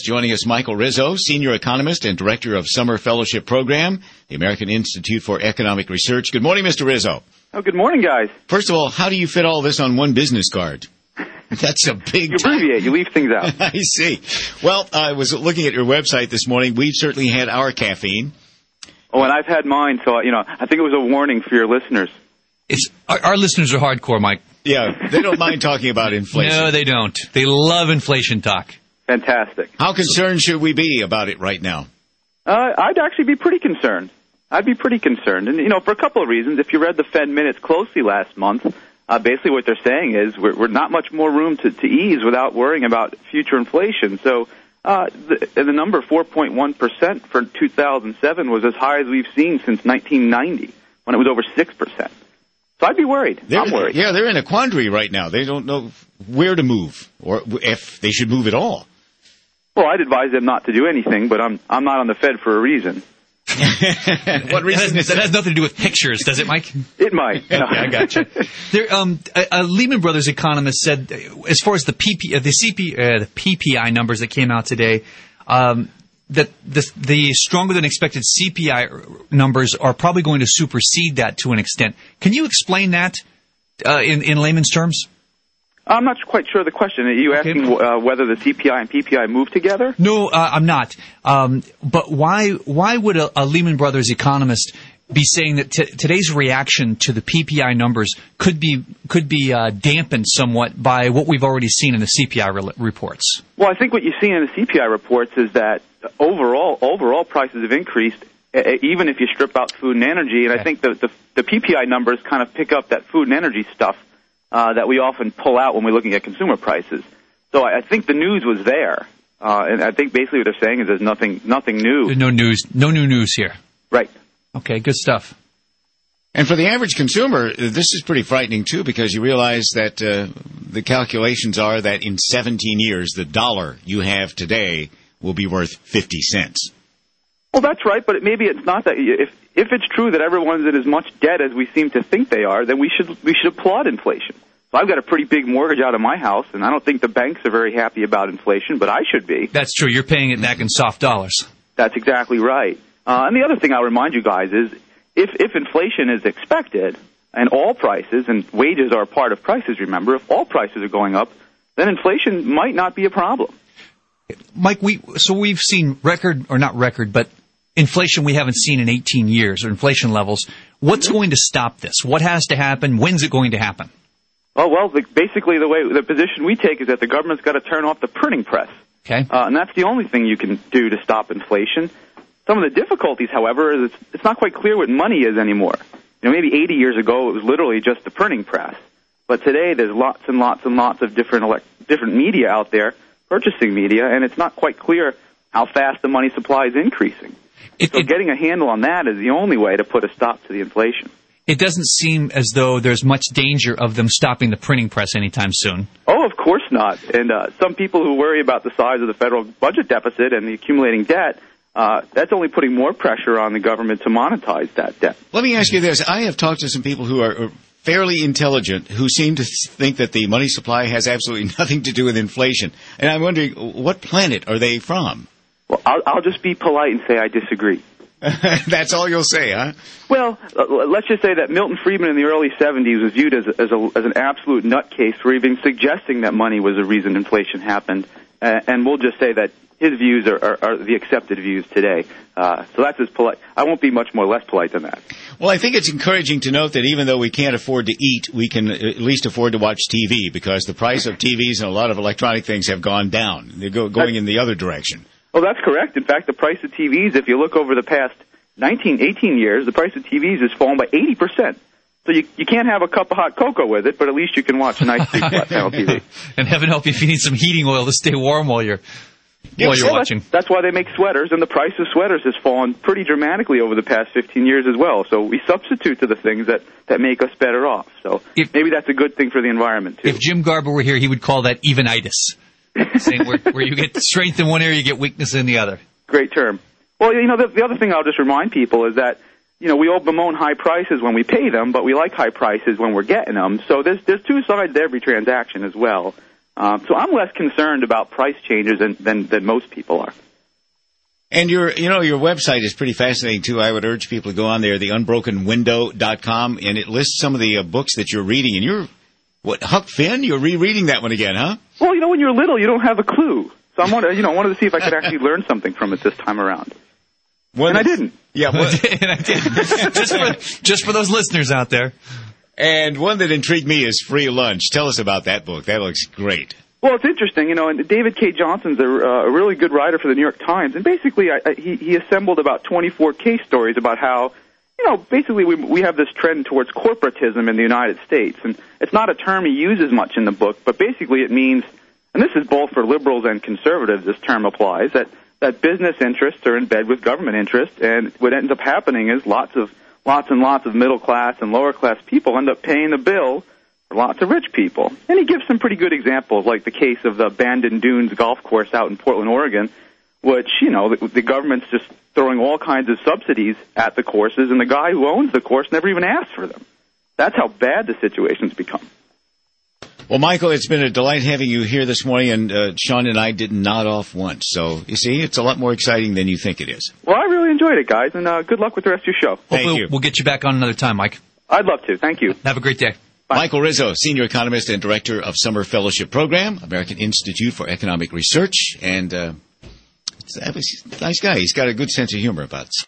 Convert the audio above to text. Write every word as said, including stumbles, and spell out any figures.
Joining us, Michael Rizzo, Senior Economist and Director of Summer Fellowship Program, the American Institute for Economic Research. Good morning, Mister Rizzo. Oh, good morning, guys. First of all, how do you fit all this on one business card? That's a big... You abbreviate. You leave things out. I see. Well, I was looking at your website this morning. We've certainly had our caffeine. Oh, and I've had mine, so, you know, I think it was a warning for your listeners. It's, our, our listeners are hardcore, Mike. Yeah, they don't mind talking about inflation. No, they don't. They love inflation talk. Fantastic. How concerned should we be about it right now? Uh, I'd actually be pretty concerned. I'd be pretty concerned. And, you know, for a couple of reasons. If you read the Fed minutes closely last month, uh, basically what they're saying is we're, we're not much more room to, to ease without worrying about future inflation. So uh, the, the number four point one percent for two thousand seven was as high as we've seen since nineteen ninety, when it was over six percent. So I'd be worried. They're, I'm worried. Yeah, they're in a quandary right now. They don't know where to move or if they should move at all. Well, I'd advise them not to do anything, but I'm I'm not on the Fed for a reason. What reason? That has, that has nothing to do with pictures, does it, Mike? It might. No. I gotcha. There, um, a, a Lehman Brothers economist said, as far as the P P, uh, the C P, uh, the P P I numbers that came out today, um, that the, the stronger than expected C P I numbers are probably going to supersede that to an extent. Can you explain that uh, in in layman's terms? I'm not quite sure of the question. Are you Okay. asking uh, whether the C P I and P P I move together? No, uh, I'm not. Um, but why why would a, a Lehman Brothers economist be saying that t- today's reaction to the P P I numbers could be could be uh, dampened somewhat by what we've already seen in the C P I re- reports? Well, I think what you see in the C P I reports is that overall overall prices have increased, uh, even if you strip out food and energy. And Okay. I think the, the the P P I numbers kind of pick up that food and energy stuff uh, that we often pull out when we're looking at consumer prices. So I, I think the news was there, uh, and I think basically what they're saying is there's nothing nothing new. There's no news, no new news here. Right. Okay, good stuff. And for the average consumer, this is pretty frightening, too, because you realize that uh, the calculations are that in seventeen years, the dollar you have today will be worth fifty cents. Well, that's right, but it, maybe it's not that. If if it's true that everyone's in as much debt as we seem to think they are, then we should we should applaud inflation. So I've got a pretty big mortgage out of my house, and I don't think the banks are very happy about inflation, but I should be. That's true. You're paying it back in soft dollars. That's exactly right. Uh, and the other thing I'll remind you guys is if if inflation is expected and all prices, and wages are a part of prices, remember, if all prices are going up, then inflation might not be a problem. Mike, we so we've seen record, or not record, but inflation we haven't seen in eighteen years, or inflation levels. What's going to stop this? What has to happen? When's it going to happen? Oh, well, the, basically the way the position we take is that the government's got to turn off the printing press. Okay. Uh, and that's the only thing you can do to stop inflation. Some of the difficulties, however, is it's, it's not quite clear what money is anymore. You know, maybe eighty years ago it was literally just the printing press. But today there's lots and lots and lots of different elect- different media out there, purchasing media, and it's not quite clear how fast the money supply is increasing. It, So it, getting a handle on that is the only way to put a stop to the inflation. it doesn't seem as though there's much danger of them stopping the printing press anytime soon. Oh, of course not. And uh, some people who worry about the size of the federal budget deficit and the accumulating debt, uh, that's only putting more pressure on the government to monetize that debt. Let me ask you this. I have talked to some people who are fairly intelligent who seem to think that the money supply has absolutely nothing to do with inflation. And I'm wondering, what planet are they from? Well, I'll, I'll just be polite and say I disagree. That's all you'll say, huh? Well, uh, let's just say that Milton Friedman in the early seventies was viewed as, as, a, as an absolute nutcase for even suggesting that money was the reason inflation happened. Uh, and we'll just say that his views are, are, are the accepted views today. Uh, so that's as polite. I won't be much more less polite than that. Well, I think it's encouraging to note that even though we can't afford to eat, we can at least afford to watch T V because the price of T Vs and a lot of electronic things have gone down. They're go, going in the other direction. Well, that's correct. In fact, the price of T Vs, if you look over the past nineteen, eighteen years, the price of T Vs has fallen by eighty percent. So you, you can't have a cup of hot cocoa with it, but at least you can watch a nice big flat panel T V. And heaven help you if you need some heating oil to stay warm while you're while you're well, watching. That's, that's why they make sweaters, and the price of sweaters has fallen pretty dramatically over the past fifteen years as well. So we substitute to the things that, that make us better off. So If- maybe that's a good thing for the environment, too. If Jim Garber were here, he would call that evenitis, saying where, where you get strength in one area, you get weakness in the other. Great term. Well, you know, the, the other thing I'll just remind people is that, you know, we all bemoan high prices when we pay them, but we like high prices when we're getting them. So there's there's two sides to every transaction as well. Um, so I'm less concerned about price changes than, than, than most people are. And your, you know, your website is pretty fascinating too. I would urge people to go on there, the unbroken window dot com, and it lists some of the uh, books that you're reading. And you're, what, Huck Finn? You're rereading that one again, huh? Well, you know, when you're little, you don't have a clue. So I wanted, you know, wanted to see if I could actually learn something from it this time around. One and I didn't. Yeah, one, and I did. just for just for those listeners out there. And one that intrigued me is Free Lunch. Tell us about that book. That looks great. Well, it's interesting, you know, and David K. Johnson's a, uh, a really good writer for the New York Times, and basically I, I, he, he assembled about twenty-four case stories about how, you know, basically we, we have this trend towards corporatism in the United States, and it's not a term he uses much in the book, but basically it means, and this is both for liberals and conservatives, this term applies, that, that business interests are in bed with government interests, and what ends up happening is lots of lots and lots of middle-class and lower-class people end up paying the bill for lots of rich people. And he gives some pretty good examples, like the case of the Bandon Dunes golf course out in Portland, Oregon, which, you know, the, the government's just throwing all kinds of subsidies at the courses, and the guy who owns the course never even asked for them. That's how bad the situation's become. Well, Michael, it's been a delight having you here this morning, and uh, Sean and I didn't nod off once. So, you see, it's a lot more exciting than you think it is. Well, I really enjoyed it, guys, and uh, good luck with the rest of your show. Thank Hopefully you. We'll get you back on another time, Mike. I'd love to. Thank you. Have a great day. Bye. Michael Rizzo, Senior Economist and Director of Summer Fellowship Program, American Institute for Economic Research, and uh, he's a nice guy. He's got a good sense of humor about it.